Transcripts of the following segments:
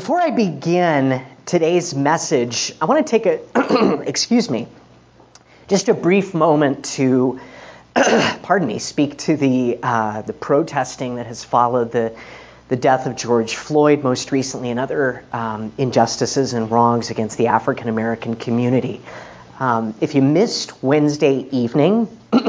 Before I begin today's message, I want to take just a brief moment to, speak to the protesting that has followed the death of George Floyd, most recently, and other injustices and wrongs against the African American community. If you missed Wednesday evening,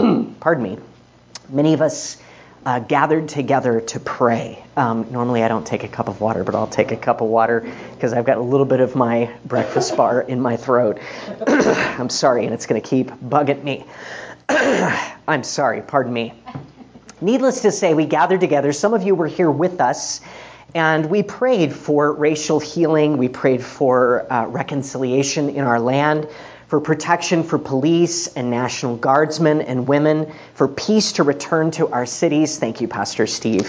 many of us gathered together to pray. Normally I don't take a cup of water, but I'll take a cup of water because I've got a little bit of my breakfast bar in my throat. I'm sorry, and it's going to keep bugging me. I'm sorry, pardon me. Needless to say, we gathered together. Some of you were here with us, and we prayed for racial healing. We prayed for reconciliation in our land, for protection for police and National Guardsmen and women, for peace to return to our cities. Thank you, Pastor Steve.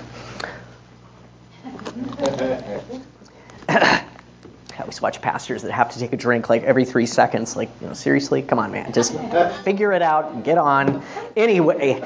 I always watch pastors that have to take a drink like every 3 seconds. Like, seriously? Come on, man. Just figure it out and get on. Anyway,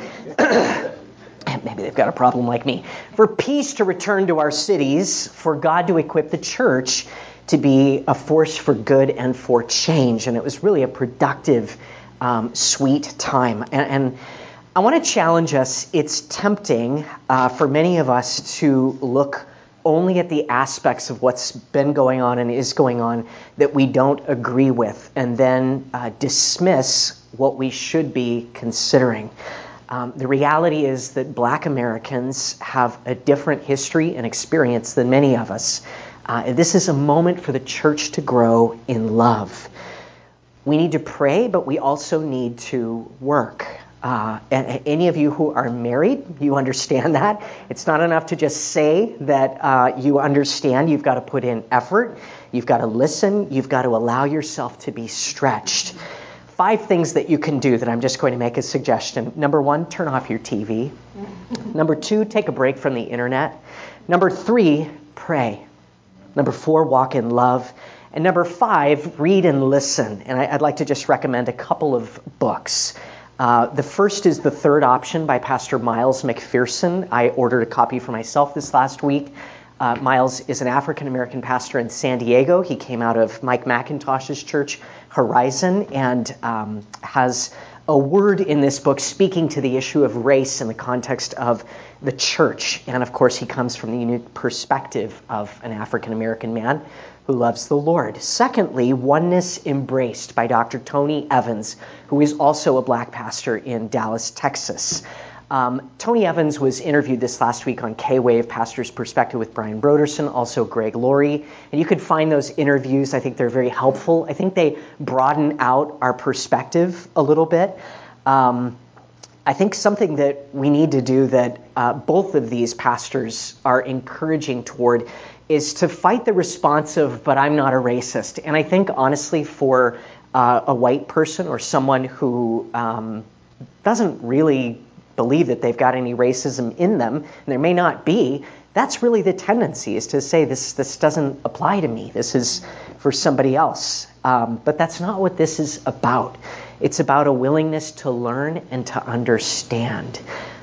maybe they've got a problem like me. For peace to return to our cities, for God to equip the church to be a force for good and for change. And it was really a productive, sweet time. And I want to challenge us. It's tempting for many of us to look only at the aspects of what's been going on and is going on that we don't agree with, and then dismiss what we should be considering. The reality is that Black Americans have a different history and experience than many of us. This is a moment for the church to grow in love. We need to pray, but we also need to work. And any of you who are married, you understand that. It's not enough to just say that you understand. You've got to put in effort. You've got to listen. You've got to allow yourself to be stretched. 5 things that you can do that I'm just going to make a suggestion. Number 1, turn off your TV. Number 2, take a break from the internet. Number 3, pray. Number 4, walk in love. And number 5, read and listen. And I'd like to just recommend a couple of books. The first is The Third Option by Pastor Miles McPherson. I ordered a copy for myself this last week. Miles is an African-American pastor in San Diego. He came out of Mike McIntosh's church, Horizon, and has a word in this book speaking to the issue of race in the context of the church. And of course, he comes from the unique perspective of an African-American man who loves the Lord. Secondly, Oneness Embraced by Dr. Tony Evans, who is also a Black pastor in Dallas, Texas. Tony Evans was interviewed this last week on K-Wave, Pastor's Perspective with Brian Broderson, also Greg Laurie. And you could find those interviews. I think they're very helpful. I think they broaden out our perspective a little bit. I think something that we need to do that both of these pastors are encouraging toward is to fight the response of, but I'm not a racist. And I think, honestly, for a white person or someone who doesn't really believe that they've got any racism in them, and there may not be, that's really the tendency, is to say this doesn't apply to me. This is for somebody else. But that's not what this is about. It's about a willingness to learn and to understand.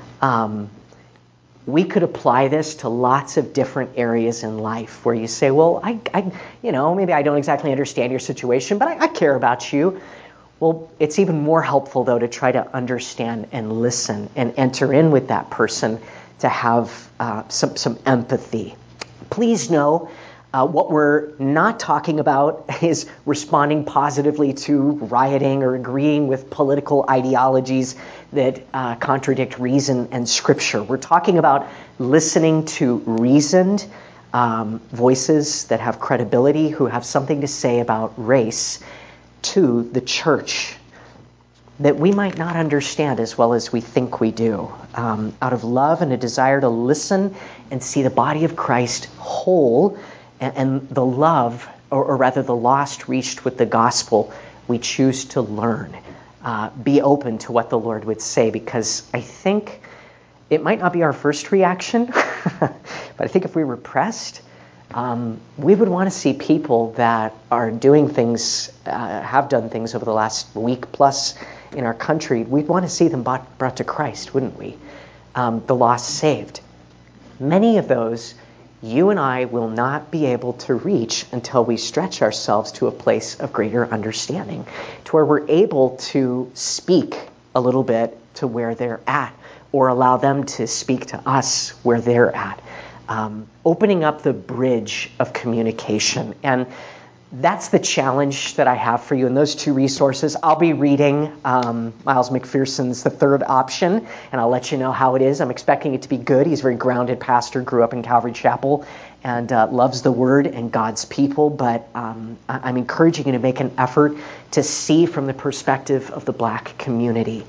We could apply this to lots of different areas in life where you say, well, maybe I don't exactly understand your situation, but I care about you. Well, it's even more helpful, though, to try to understand and listen and enter in with that person to have some empathy. Please know what we're not talking about is responding positively to rioting or agreeing with political ideologies that contradict reason and Scripture. We're talking about listening to reasoned voices that have credibility, who have something to say about race to the church that we might not understand as well as we think we do. Out of love and a desire to listen and see the body of Christ whole and the love, or rather the lost reached with the gospel, we choose to learn. Be open to what the Lord would say, because I think it might not be our first reaction, but I think if we were pressed, we would want to see people that are doing things, have done things over the last week plus in our country. We'd want to see them brought to Christ, wouldn't we? The lost saved. Many of those you and I will not be able to reach until we stretch ourselves to a place of greater understanding, to where we're able to speak a little bit to where they're at, or allow them to speak to us where they're at. Opening up the bridge of communication. And that's the challenge that I have for you in those two resources. I'll be reading Miles McPherson's The Third Option, and I'll let you know how it is. I'm expecting it to be good. He's a very grounded pastor, grew up in Calvary Chapel, and loves the Word and God's people. But I'm encouraging you to make an effort to see from the perspective of the Black community,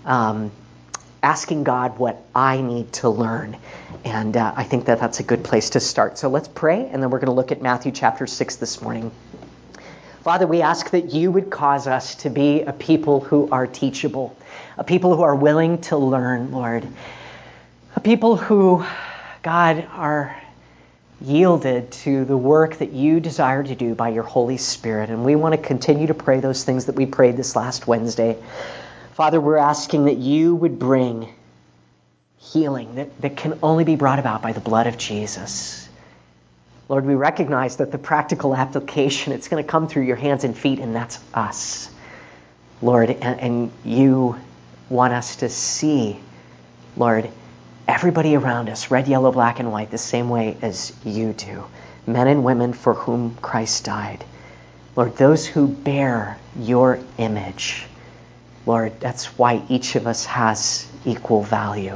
asking God what I need to learn. And I think that that's a good place to start. So let's pray, and then we're going to look at Matthew chapter 6 this morning. Father, we ask that you would cause us to be a people who are teachable, a people who are willing to learn, Lord, a people who, God, are yielded to the work that you desire to do by your Holy Spirit. And we want to continue to pray those things that we prayed this last Wednesday. Father, we're asking that you would bring healing that can only be brought about by the blood of Jesus. Lord, we recognize that the practical application, it's going to come through your hands and feet, and that's us. Lord, and you want us to see, Lord, everybody around us, red, yellow, black, and white, the same way as you do. Men and women for whom Christ died. Lord, those who bear your image. Lord, that's why each of us has equal value.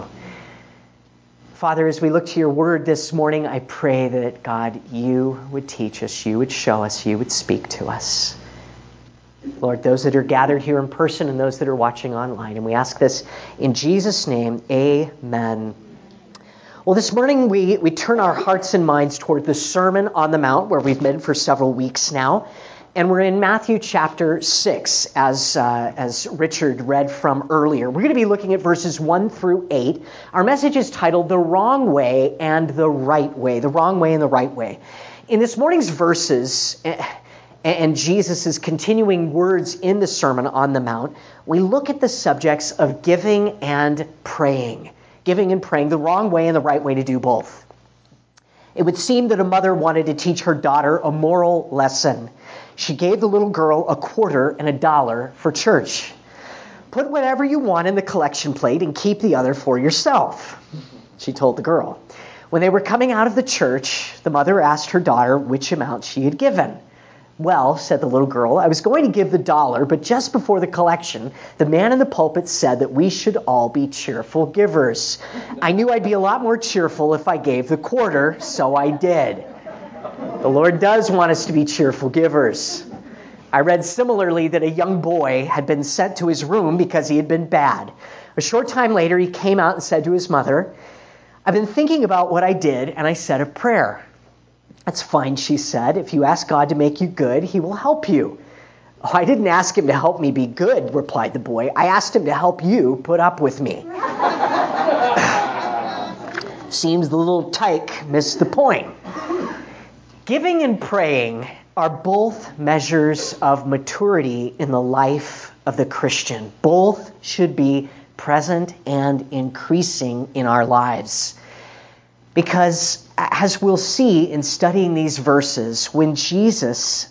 Father, as we look to your word this morning, I pray that, God, you would teach us, you would show us, you would speak to us. Lord, those that are gathered here in person and those that are watching online. And we ask this in Jesus' name, amen. Well, this morning we turn our hearts and minds toward the Sermon on the Mount, where we've been for several weeks now. And we're in Matthew chapter 6, as Richard read from earlier. We're going to be looking at verses 1 through 8. Our message is titled, The Wrong Way and the Right Way. The Wrong Way and the Right Way. In this morning's verses, and Jesus' continuing words in the Sermon on the Mount, we look at the subjects of giving and praying. Giving and praying, the wrong way and the right way to do both. It would seem that a mother wanted to teach her daughter a moral lesson. She gave the little girl a quarter and $1 for church. Put whatever you want in the collection plate and keep the other for yourself, she told the girl. When they were coming out of the church, the mother asked her daughter which amount she had given. Well, said the little girl, I was going to give the $1, but just before the collection, the man in the pulpit said that we should all be cheerful givers. I knew I'd be a lot more cheerful if I gave the quarter, so I did. The Lord does want us to be cheerful givers. I read similarly that a young boy had been sent to his room because he had been bad. A short time later, he came out and said to his mother, I've been thinking about what I did, and I said a prayer. That's fine, she said. If you ask God to make you good, he will help you. Oh, I didn't ask him to help me be good, replied the boy. I asked him to help you put up with me. Seems the little tyke missed the point. Giving and praying are both measures of maturity in the life of the Christian. Both should be present and increasing in our lives. Because, as we'll see in studying these verses, when Jesus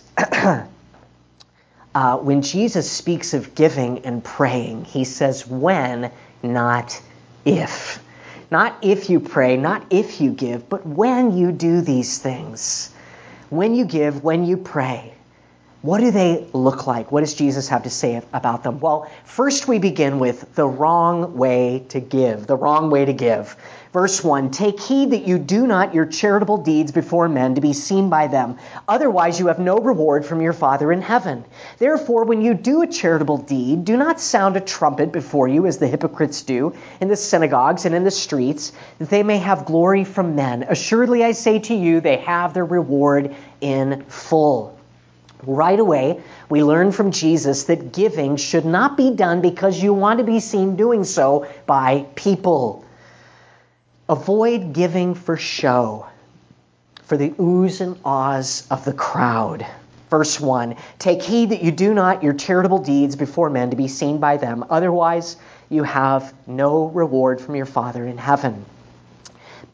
speaks of giving and praying, he says when, not if. Not if you pray, not if you give, but when you do these things. When you give, when you pray. What do they look like? What does Jesus have to say about them? Well, first we begin with the wrong way to give. The wrong way to give. Verse 1, take heed that you do not your charitable deeds before men to be seen by them. Otherwise you have no reward from your Father in heaven. Therefore, when you do a charitable deed, do not sound a trumpet before you as the hypocrites do in the synagogues and in the streets, that they may have glory from men. Assuredly I say to you, they have their reward in full. Right away, we learn from Jesus that giving should not be done because you want to be seen doing so by people. Avoid giving for show, for the oohs and ahs of the crowd. Verse 1, take heed that you do not your charitable deeds before men to be seen by them. Otherwise, you have no reward from your Father in heaven.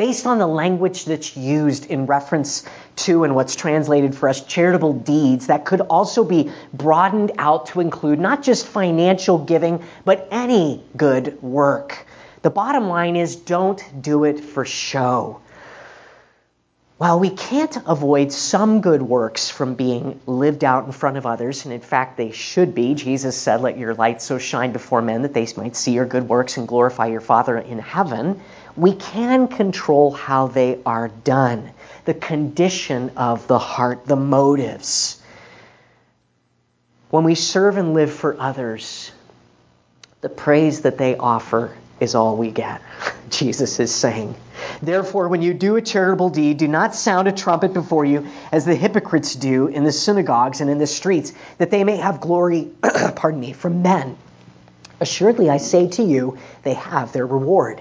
based on the language that's used in reference to and what's translated for us charitable deeds, that could also be broadened out to include not just financial giving, but any good work. The bottom line is, don't do it for show. While we can't avoid some good works from being lived out in front of others, and in fact they should be, Jesus said, let your light so shine before men that they might see your good works and glorify your Father in heaven, we can control how they are done, the condition of the heart, the motives. When we serve and live for others, the praise that they offer is all we get, Jesus is saying. Therefore, when you do a charitable deed, do not sound a trumpet before you, as the hypocrites do in the synagogues and in the streets, that they may have glory, from men. Assuredly, I say to you, they have their reward.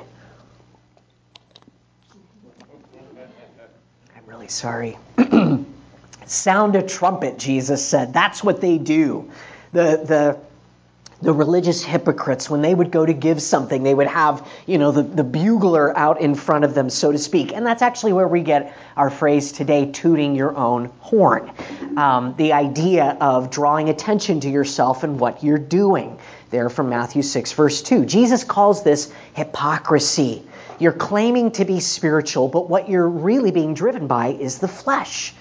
I'm really sorry. Sound a trumpet, Jesus said. That's what they do. The religious hypocrites, when they would go to give something, they would have, the bugler out in front of them, so to speak. And that's actually where we get our phrase today, tooting your own horn. The idea of drawing attention to yourself and what you're doing. There from Matthew 6, verse 2. Jesus calls this hypocrisy. You're claiming to be spiritual, but what you're really being driven by is the flesh.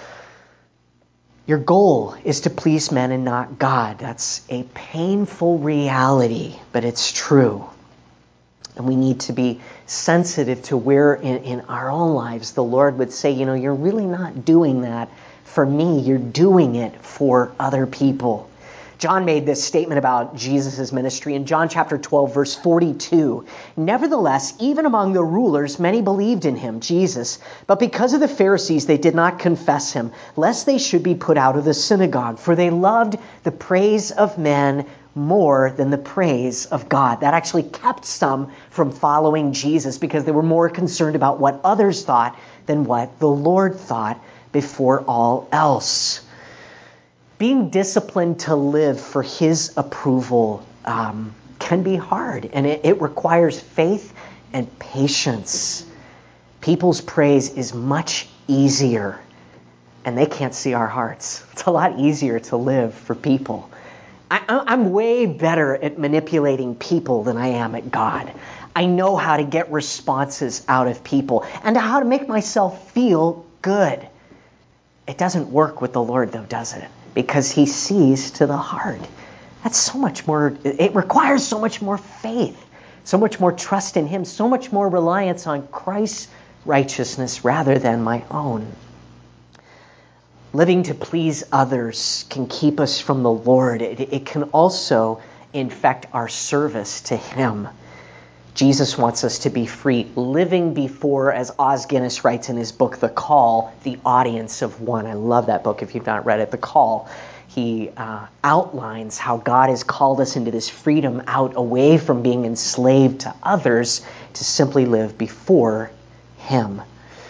Your goal is to please men and not God. That's a painful reality, but it's true. And we need to be sensitive to where in our own lives the Lord would say, you're really not doing that for me. You're doing it for other people. John made this statement about Jesus' ministry in John chapter 12, verse 42. Nevertheless, even among the rulers, many believed in him, Jesus. But because of the Pharisees, they did not confess him, lest they should be put out of the synagogue. For they loved the praise of men more than the praise of God. That actually kept some from following Jesus because they were more concerned about what others thought than what the Lord thought before all else. Being disciplined to live for his approval can be hard, and it requires faith and patience. People's praise is much easier, and they can't see our hearts. It's a lot easier to live for people. I'm way better at manipulating people than I am at God. I know how to get responses out of people and how to make myself feel good. It doesn't work with the Lord, though, does it? Because he sees to the heart. That's so much more, it requires so much more faith, so much more trust in him, so much more reliance on Christ's righteousness rather than my own. Living to please others can keep us from the Lord. It can also infect our service to him. Jesus wants us to be free, living before, as Os Guinness writes in his book, The Call, the audience of one. I love that book if you've not read it, The Call. He outlines how God has called us into this freedom out away from being enslaved to others to simply live before him.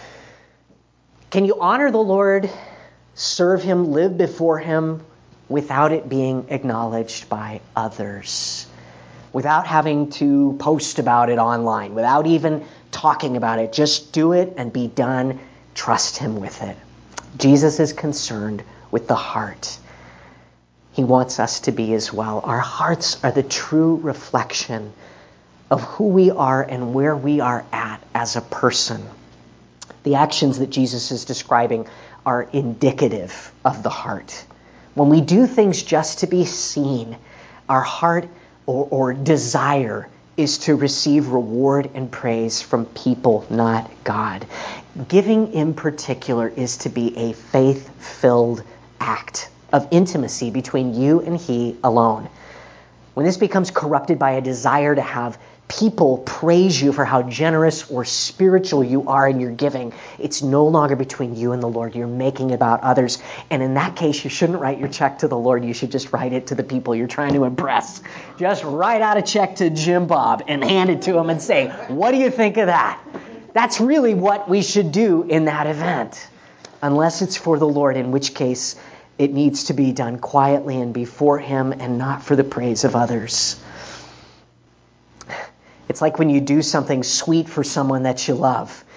Can you honor the Lord, serve him, live before him without it being acknowledged by others? Without having to post about it online, without even talking about it. Just do it and be done. Trust him with it. Jesus is concerned with the heart. He wants us to be as well. Our hearts are the true reflection of who we are and where we are at as a person. The actions that Jesus is describing are indicative of the heart. When we do things just to be seen, our heart or desire is to receive reward and praise from people, not God. Giving in particular is to be a faith-filled act of intimacy between you and he alone. When this becomes corrupted by a desire to have people praise you for how generous or spiritual you are in your giving, it's no longer between you and the Lord. You're making it about others. And in that case, you shouldn't write your check to the Lord. You should just write it to the people you're trying to impress. Just write out a check to Jim Bob and hand it to him and say, what do you think of that? That's really what we should do in that event. Unless it's for the Lord, in which case it needs to be done quietly and before him and not for the praise of others. It's like when you do something sweet for someone that you love.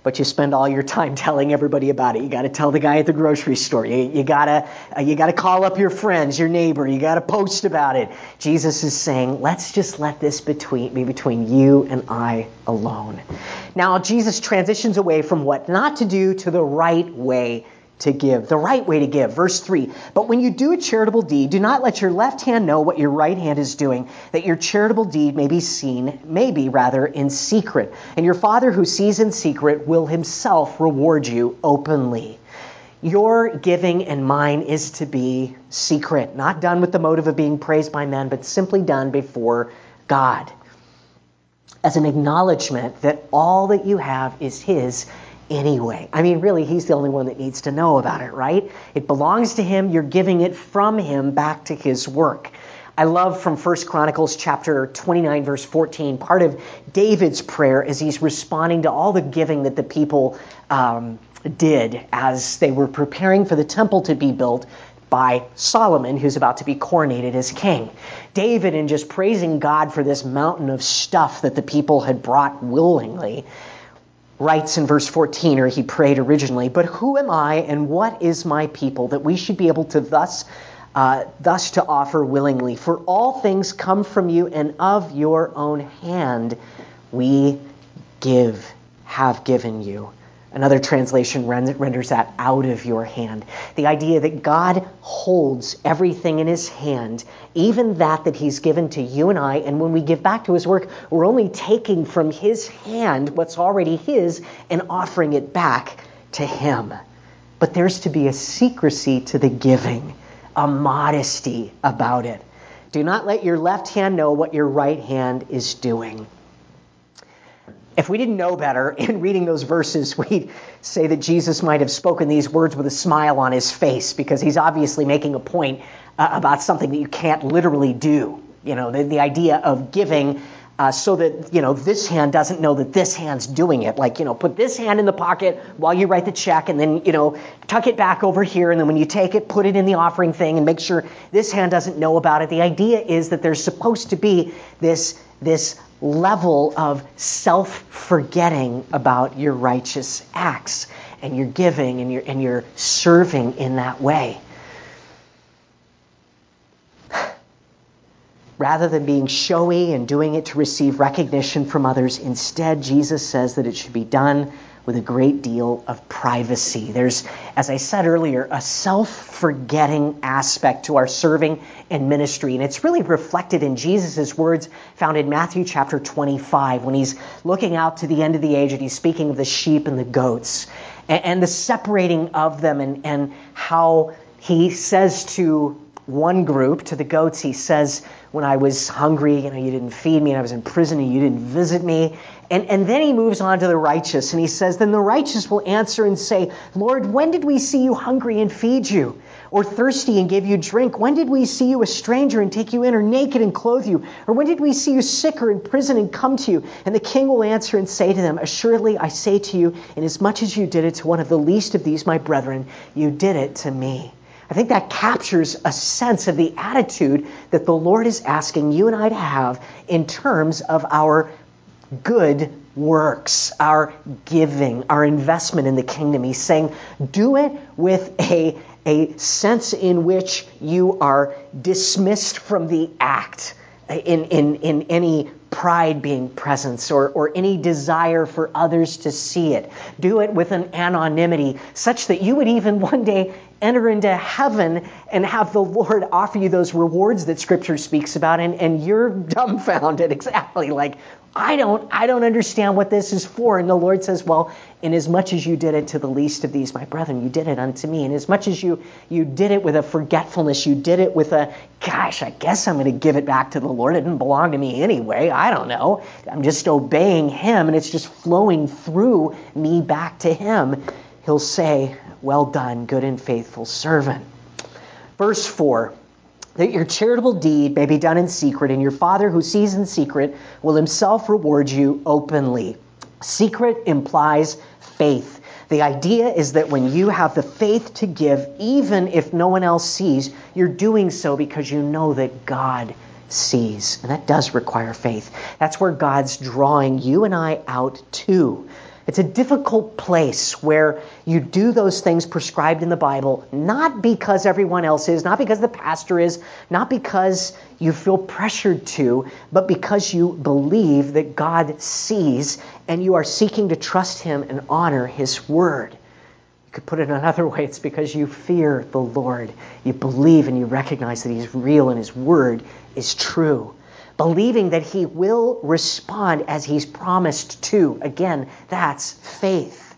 but you spend all your time telling everybody about it. You got to tell the guy at the grocery store. You got to call up your friends, your neighbor. You got to post about it. Jesus is saying, let's just let this be between you and I alone. Now, Jesus transitions away from what not to do to the right way to give. The right way to give. Verse 3, but when you do a charitable deed, do not let your left hand know what your right hand is doing, that your charitable deed may be seen, in secret. And your Father who sees in secret will himself reward you openly. Your giving and mine is to be secret, not done with the motive of being praised by men, but simply done before God, as an acknowledgement that all that you have is his anyway. I mean, really, he's the only one that needs to know about it, right? It belongs to him. You're giving it from him back to his work. I love from 1 Chronicles chapter 29, verse 14, part of David's prayer as he's responding to all the giving that the people did as they were preparing for the temple to be built by Solomon, who's about to be coronated as king. David, in just praising God for this mountain of stuff that the people had brought willingly, writes in verse 14, or he prayed originally, but who am I and what is my people that we should be able to thus to offer willingly? For all things come from you, and of your own hand we have given you. Another translation renders that out of your hand. The idea that God holds everything in his hand, even that he's given to you and I, and when we give back to his work, we're only taking from his hand what's already his and offering it back to him. But there's to be a secrecy to the giving, a modesty about it. Do not let your left hand know what your right hand is doing. If we didn't know better, in reading those verses, we'd say that Jesus might have spoken these words with a smile on his face, because he's obviously making a point about something that you can't literally do. You know, the idea of giving so that, this hand doesn't know that this hand's doing it. Like, put this hand in the pocket while you write the check, and then, tuck it back over here, and then when you take it, put it in the offering thing and make sure this hand doesn't know about it. The idea is that there's supposed to be this level of self-forgetting about your righteous acts and your giving and your serving in that way. Rather than being showy and doing it to receive recognition from others, instead, Jesus says that it should be done with a great deal of privacy. There's, as I said earlier, a self-forgetting aspect to our serving and ministry, and it's really reflected in Jesus' words found in Matthew chapter 25, when he's looking out to the end of the age and he's speaking of the sheep and the goats, and the separating of them, and how he says to one group, to the goats, he says, when I was hungry, you didn't feed me, and I was in prison and you didn't visit me. And then he moves on to the righteous, and he says, then the righteous will answer and say, Lord, when did we see you hungry and feed you, or thirsty and give you drink? When did we see you a stranger and take you in, or naked and clothe you? Or when did we see you sick or in prison and come to you? And the king will answer and say to them, assuredly I say to you, inasmuch as you did it to one of the least of these my brethren, you did it to me. I think that captures a sense of the attitude that the Lord is asking you and I to have in terms of our good works, our giving, our investment in the kingdom. He's saying, do it with a sense in which you are dismissed from the act in any pride being present or any desire for others to see it. Do it with an anonymity such that you would even one day enter into heaven and have the Lord offer you those rewards that Scripture speaks about, and you're dumbfounded, exactly, like, I don't understand what this is for. And the Lord says, well, inasmuch as you did it to the least of these my brethren, you did it unto me. And as much as you did it with a forgetfulness, you did it with a, gosh, I guess I'm going to give it back to the Lord. It didn't belong to me anyway. I don't know. I'm just obeying him, and it's just flowing through me back to him. He'll say, well done, good and faithful servant. Verse 4, that your charitable deed may be done in secret, and your Father who sees in secret will himself reward you openly. Secret implies faith. The idea is that when you have the faith to give, even if no one else sees, you're doing so because you know that God sees. And that does require faith. That's where God's drawing you and I out to. It's a difficult place where you do those things prescribed in the Bible, not because everyone else is, not because the pastor is, not because you feel pressured to, but because you believe that God sees and you are seeking to trust Him and honor His word. You could put it another way, it's because you fear the Lord. You believe and you recognize that He's real and His word is true. Believing that He will respond as He's promised to. Again, that's faith.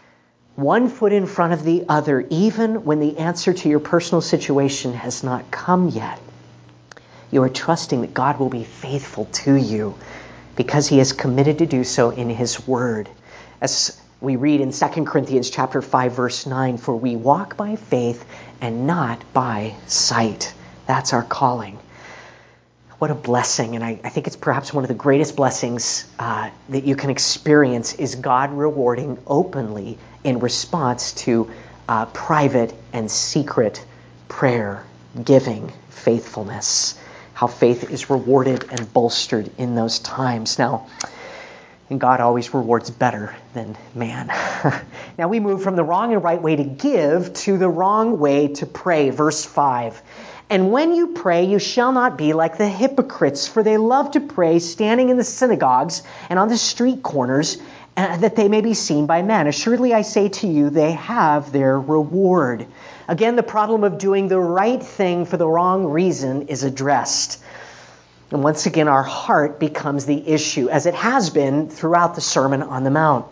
One foot in front of the other, even when the answer to your personal situation has not come yet. You are trusting that God will be faithful to you because He is committed to do so in His word. As we read in 2 Corinthians chapter 5, verse 9, for we walk by faith and not by sight. That's our calling. What a blessing. And I think it's perhaps one of the greatest blessings that you can experience is God rewarding openly in response to private and secret prayer, giving, faithfulness. How faith is rewarded and bolstered in those times. Now, and God always rewards better than man. Now we move from the wrong and right way to give to the wrong way to pray. Verse 5. And when you pray, you shall not be like the hypocrites, for they love to pray standing in the synagogues and on the street corners, that they may be seen by men. Assuredly, I say to you, they have their reward. Again, the problem of doing the right thing for the wrong reason is addressed. And once again, our heart becomes the issue, as it has been throughout the Sermon on the Mount.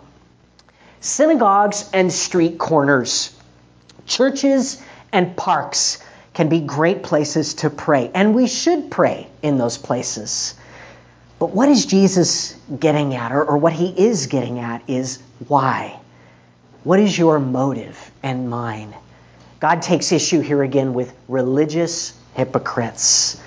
Synagogues and street corners, churches and parks can be great places to pray. And we should pray in those places. But what is Jesus getting at, or what He is getting at, is why? What is your motive and mine? God takes issue here again with religious hypocrites.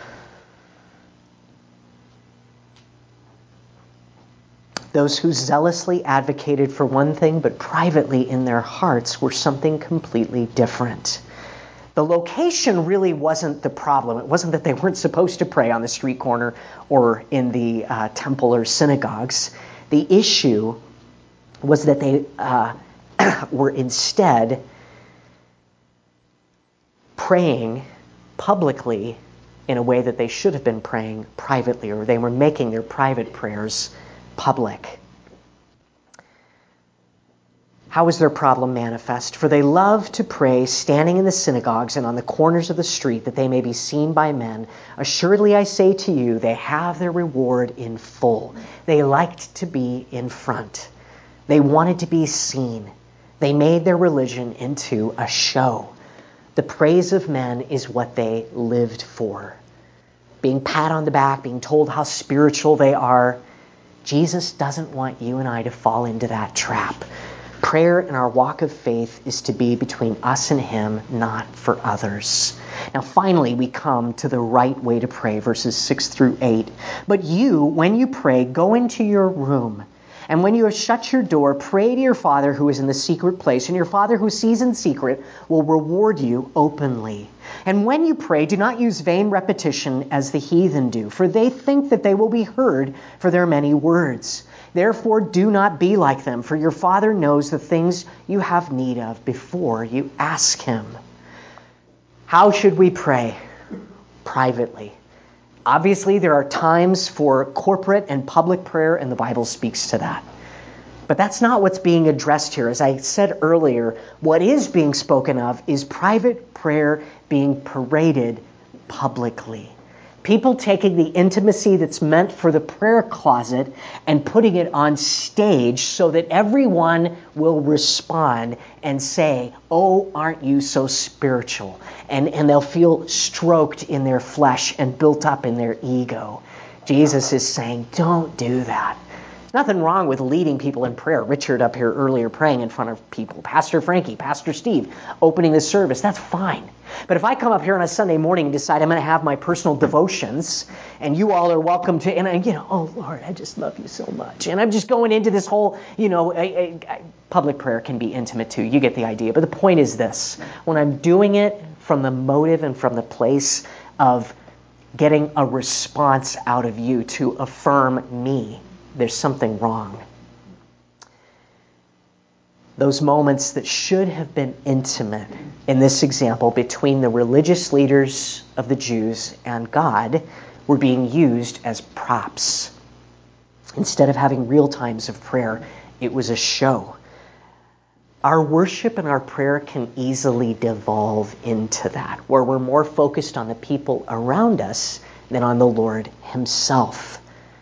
Those who zealously advocated for one thing, but privately in their hearts were something completely different. The location really wasn't the problem. It wasn't that they weren't supposed to pray on the street corner or in the temple or synagogues. The issue was that they were instead praying publicly in a way that they should have been praying privately, or they were making their private prayers public. How is their problem manifest? For they love to pray standing in the synagogues and on the corners of the street, that they may be seen by men. Assuredly, I say to you, they have their reward in full. They liked to be in front. They wanted to be seen. They made their religion into a show. The praise of men is what they lived for. Being pat on the back, being told how spiritual they are. Jesus doesn't want you and I to fall into that trap. Prayer in our walk of faith is to be between us and Him, not for others. Now finally, we come to the right way to pray, verses 6 through 8. But you, when you pray, go into your room. And when you have shut your door, pray to your Father who is in the secret place. And your Father who sees in secret will reward you openly. And when you pray, do not use vain repetition as the heathen do, for they think that they will be heard for their many words. Therefore, do not be like them, for your Father knows the things you have need of before you ask Him. How should we pray? Privately. Obviously, there are times for corporate and public prayer, and the Bible speaks to that. But that's not what's being addressed here. As I said earlier, what is being spoken of is private prayer being paraded publicly. People taking the intimacy that's meant for the prayer closet and putting it on stage so that everyone will respond and say, "Oh, aren't you so spiritual?" And they'll feel stroked in their flesh and built up in their ego. Jesus is saying, don't do that. Nothing wrong with leading people in prayer. Richard up here earlier praying in front of people. Pastor Frankie, Pastor Steve opening the service. That's fine. But if I come up here on a Sunday morning and decide I'm going to have my personal devotions, and you all are welcome to, and oh Lord, I just love you so much. And I'm just going into this whole, public prayer can be intimate too. You get the idea. But the point is this. When I'm doing it from the motive and from the place of getting a response out of you to affirm me, there's something wrong. Those moments that should have been intimate in this example between the religious leaders of the Jews and God were being used as props. Instead of having real times of prayer, it was a show. Our worship and our prayer can easily devolve into that, where we're more focused on the people around us than on the Lord himself.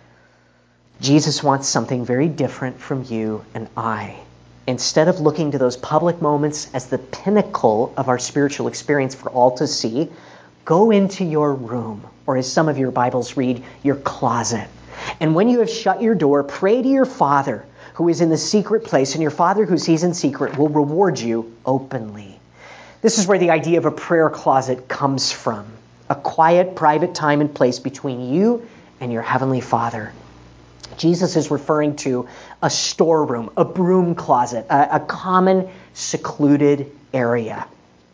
Jesus wants something very different from you and I. Instead of looking to those public moments as the pinnacle of our spiritual experience for all to see, go into your room, or as some of your Bibles read, your closet. And when you have shut your door, pray to your Father who is in the secret place, and your Father who sees in secret will reward you openly. This is where the idea of a prayer closet comes from. A quiet, private time and place between you and your Heavenly Father. Jesus is referring to a storeroom, a broom closet, a common, secluded area.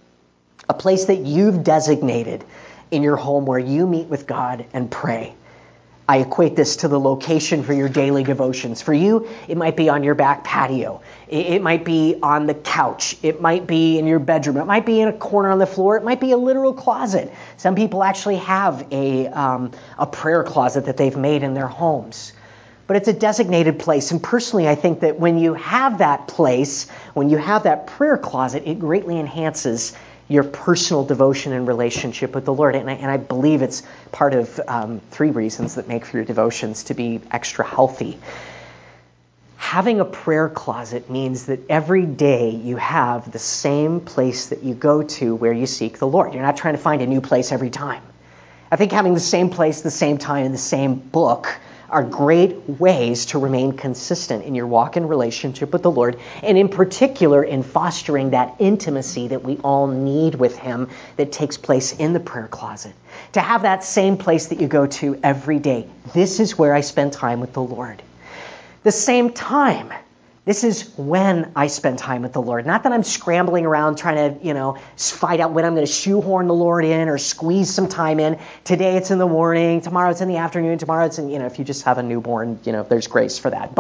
A place that you've designated in your home where you meet with God and pray. I equate this to the location for your daily devotions. For you, it might be on your back patio. It might be on the couch. It might be in your bedroom. It might be in a corner on the floor. It might be a literal closet. Some people actually have a prayer closet that they've made in their homes. But it's a designated place. And personally, I think that when you have that place, when you have that prayer closet, it greatly enhances your personal devotion and relationship with the Lord. And I believe it's part of 3 reasons that make for your devotions to be extra healthy. Having a prayer closet means that every day you have the same place that you go to where you seek the Lord. You're not trying to find a new place every time. I think having the same place, the same time, and the same book are great ways to remain consistent in your walk in relationship with the Lord, and in particular in fostering that intimacy that we all need with Him that takes place in the prayer closet. To have that same place that you go to every day. This is where I spend time with the Lord. The same time. This is when I spend time with the Lord. Not that I'm scrambling around trying to, find out when I'm going to shoehorn the Lord in or squeeze some time in. Today it's in the morning, tomorrow it's in the afternoon, tomorrow it's in, if you just have a newborn, there's grace for that.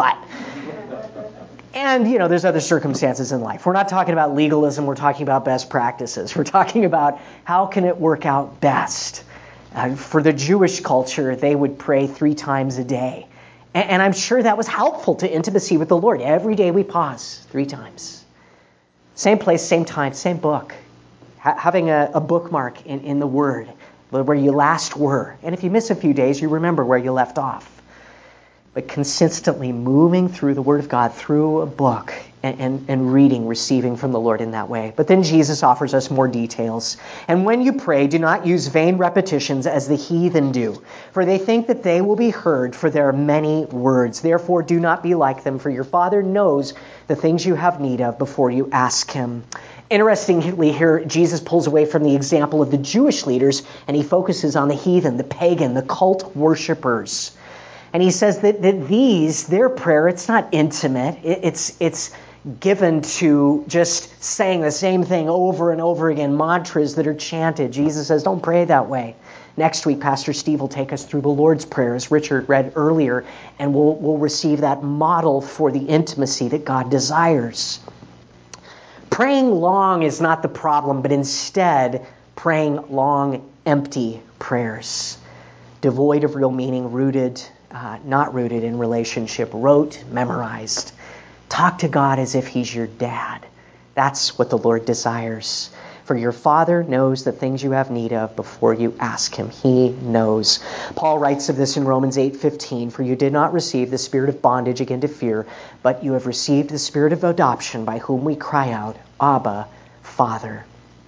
And there's other circumstances in life. We're not talking about legalism, we're talking about best practices. We're talking about how can it work out best. For the Jewish culture, they would pray 3 times a day. And I'm sure that was helpful to intimacy with the Lord. Every day we pause 3 times. Same place, same time, same book. Having a bookmark in the Word where you last were. And if you miss a few days, you remember where you left off. But consistently moving through the Word of God, through a book, and reading, receiving from the Lord in that way. But then Jesus offers us more details. And when you pray, do not use vain repetitions as the heathen do, for they think that they will be heard for their many words. Therefore, do not be like them, for your Father knows the things you have need of before you ask Him. Interestingly here, Jesus pulls away from the example of the Jewish leaders, and He focuses on the heathen, the pagan, the cult worshipers. And He says that their prayer, it's not intimate. It's given to just saying the same thing over and over again, mantras that are chanted. Jesus says, don't pray that way. Next week, Pastor Steve will take us through the Lord's Prayer, as Richard read earlier, and we'll receive that model for the intimacy that God desires. Praying long is not the problem, but instead praying long, empty prayers, devoid of real meaning, not rooted in relationship, rote, memorized. Talk to God as if He's your dad. That's what the Lord desires. For your Father knows the things you have need of before you ask Him. He knows. Paul writes of this in Romans 8:15, for you did not receive the spirit of bondage again to fear, but you have received the spirit of adoption, by whom we cry out, Abba, Father.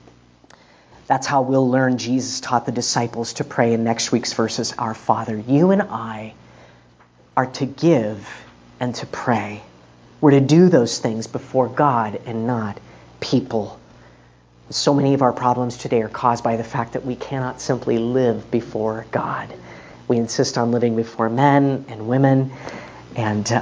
That's how we'll learn Jesus taught the disciples to pray in next week's verses, Our Father. You and I are to give and to pray. We're to do those things before God and not people. So many of our problems today are caused by the fact that we cannot simply live before God. We insist on living before men and women, and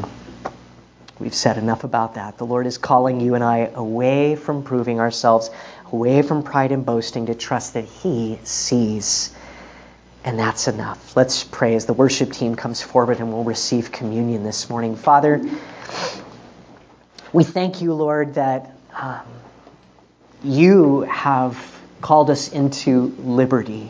we've said enough about that. The Lord is calling you and I away from proving ourselves, away from pride and boasting, to trust that He sees. And that's enough. Let's pray as the worship team comes forward and we'll receive communion this morning. Father, We thank you, Lord, that you have called us into liberty.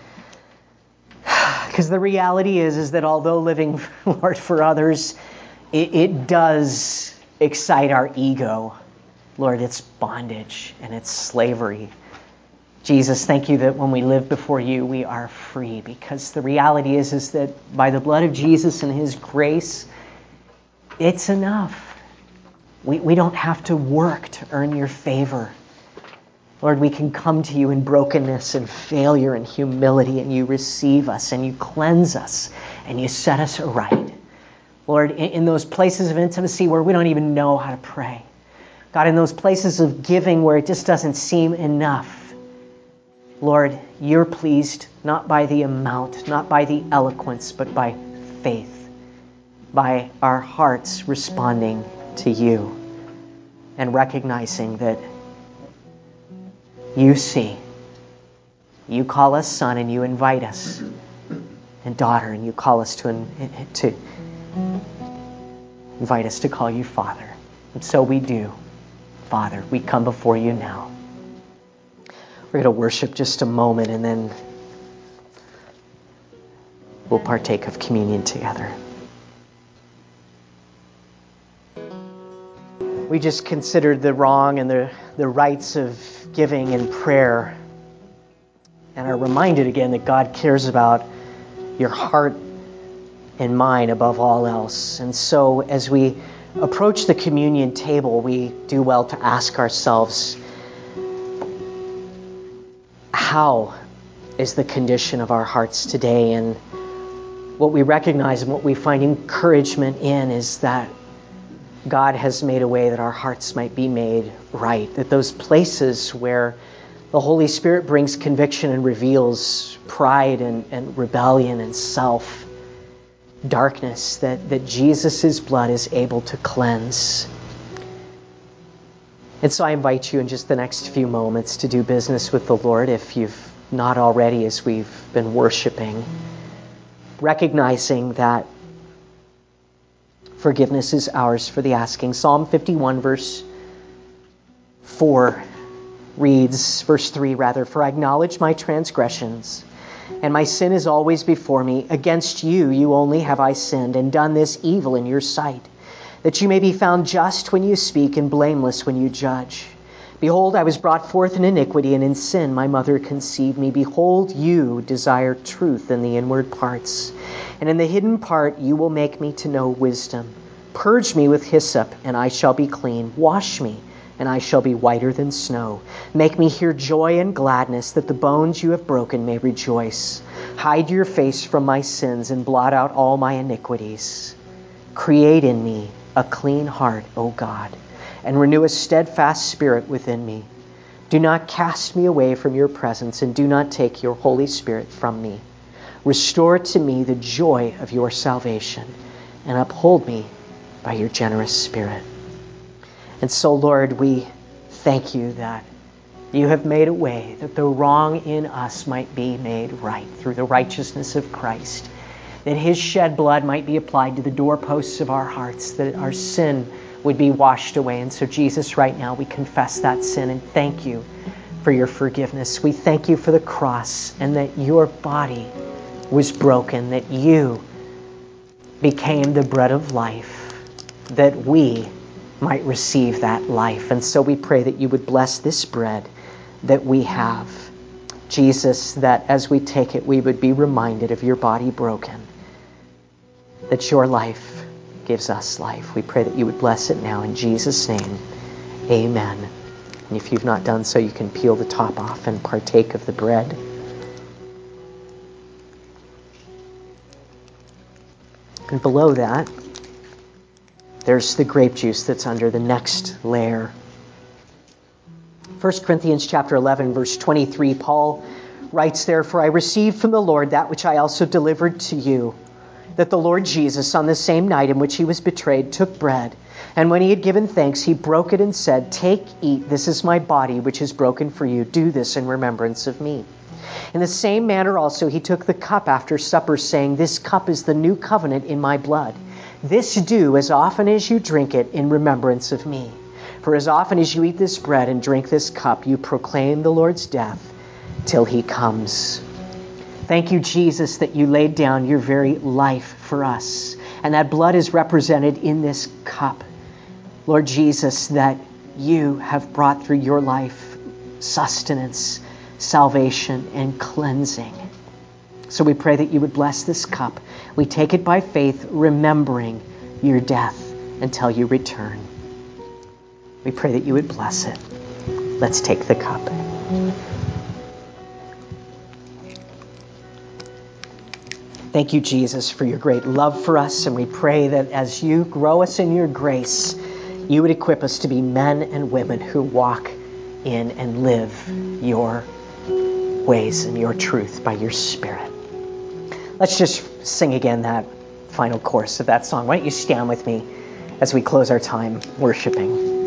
Because the reality is that although living, Lord, for others, it does excite our ego. Lord, it's bondage and it's slavery. Jesus, thank you that when we live before you, we are free. Because the reality is that by the blood of Jesus and his grace, it's enough. We don't have to work to earn your favor. Lord, we can come to you in brokenness and failure and humility, and you receive us and you cleanse us and you set us right. Lord, in those places of intimacy where we don't even know how to pray. God, in those places of giving where it just doesn't seem enough. Lord, you're pleased not by the amount, not by the eloquence, but by faith, by our hearts responding to you and recognizing that you see. You call us son and you invite us, and daughter, and you call us to invite us to call you Father. And so we do. Father, we come before you now. We're going to worship just a moment and then we'll partake of communion together. We just considered the wrong and the rights of giving and prayer, and are reminded again that God cares about your heart and mind above all else. And so as we approach the communion table, we do well to ask ourselves, how is the condition of our hearts today? And what we recognize and what we find encouragement in is that God has made a way that our hearts might be made right. That those places where the Holy Spirit brings conviction and reveals pride and rebellion and self, darkness, that Jesus' blood is able to cleanse. And so I invite you in just the next few moments to do business with the Lord, if you've not already, as we've been worshiping, recognizing that forgiveness is ours for the asking. Psalm 51 verse 4 reads, verse 3 rather, "For I acknowledge my transgressions, and my sin is always before me. Against you, you only have I sinned, and done this evil in your sight, that you may be found just when you speak and blameless when you judge. Behold, I was brought forth in iniquity, and in sin my mother conceived me. Behold, you desire truth in the inward parts, and in the hidden part you will make me to know wisdom. Purge me with hyssop, and I shall be clean. Wash me, and I shall be whiter than snow. Make me hear joy and gladness, that the bones you have broken may rejoice. Hide your face from my sins, and blot out all my iniquities. Create in me a clean heart, O God, and renew a steadfast spirit within me. Do not cast me away from your presence, and do not take your Holy Spirit from me. Restore to me the joy of your salvation, and uphold me by your generous Spirit." And so, Lord, we thank you that you have made a way that the wrong in us might be made right through the righteousness of Christ, that his shed blood might be applied to the doorposts of our hearts, that our sin would be washed away. And so, Jesus, right now we confess that sin and thank you for your forgiveness. We thank you for the cross and that your body was broken, that you became the bread of life, that we might receive that life. And so we pray that you would bless this bread that we have. Jesus, that as we take it, we would be reminded of your body broken, that your life gives us life. We pray that you would bless it now in Jesus' name. Amen. And if you've not done so, you can peel the top off and partake of the bread. And below that, there's the grape juice that's under the next layer. 1 Corinthians chapter 11, verse 23, Paul writes there, "For I received from the Lord that which I also delivered to you, that the Lord Jesus, on the same night in which he was betrayed, took bread. And when he had given thanks, he broke it and said, 'Take, eat, this is my body, which is broken for you. Do this in remembrance of me.' In the same manner also he took the cup after supper, saying, 'This cup is the new covenant in my blood. This do as often as you drink it in remembrance of me. For as often as you eat this bread and drink this cup, you proclaim the Lord's death till he comes. Thank you, Jesus, that you laid down your very life for us. And that blood is represented in this cup. Lord Jesus, that you have brought through your life sustenance, salvation, and cleansing. So we pray that you would bless this cup. We take it by faith, remembering your death until you return. We pray that you would bless it. Let's take the cup. Thank you, Jesus, for your great love for us. And we pray that as you grow us in your grace, you would equip us to be men and women who walk in and live your ways and your truth by your Spirit. Let's just sing again that final chorus of that song. Why don't you stand with me as we close our time worshiping?